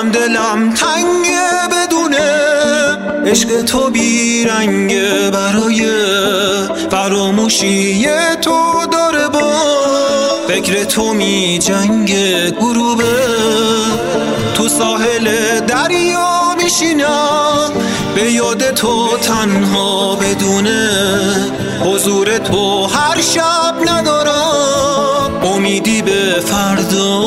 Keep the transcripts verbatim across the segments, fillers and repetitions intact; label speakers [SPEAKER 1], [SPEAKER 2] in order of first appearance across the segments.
[SPEAKER 1] دلم دلم تنگه بدونه عشق تو بیرنگه، برای فراموشی تو داره با فکر تو می جنگه. غروبه تو ساحل دریا میشینم، به یاد تو تنها بدونه حضور تو هر شب ندارم امیدی به فردا.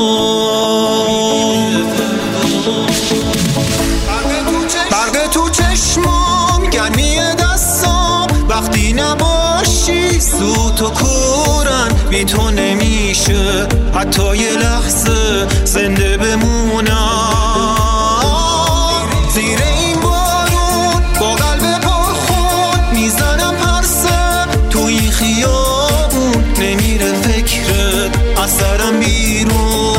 [SPEAKER 1] برق تو چشمام، گرمی دستام، وقتی نباشی سوت و کورن، بی تو نمیشه حتی یه لحظه زنده بمونم. زیر این بارون با قلب پرخون میزنم پرسه، تو این خیابون نمیره فکرت از سرم بیرون.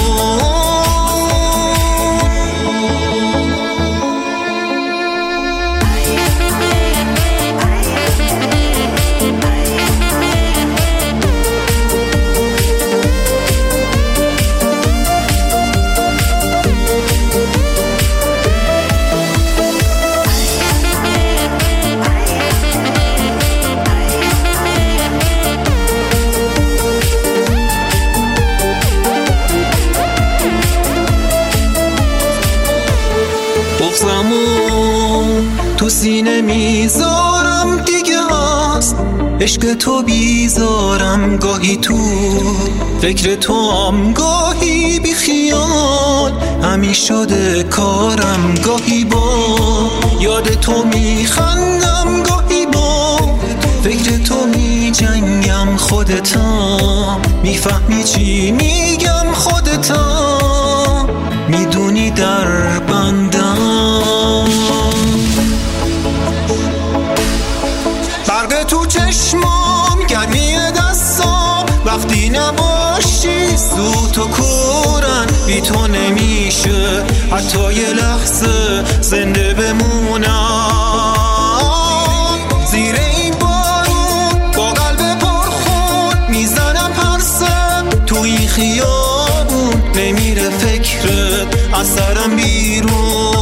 [SPEAKER 1] بغضمو تو سینه میذارم دیگه هست، عشق تو بیزارم گاهی تو فکر تو هم گاهی بی خیال، همین شده کارم گاهی با یاد تو میخندم، گاهی با فکر تو میجنگم. خودتم میفهمی چی میگم، خودتم میدونی در بندم. برق تو چشمام، گرمی دستام، وقتی نباشی سوت و کورن، بی تو نمیشه حتی یه لحظه زنده بمونم. زیر این بارون با قلب پرخون میزنم پرسم، تو این خیابون نمیره فکرت از سرم بیرون.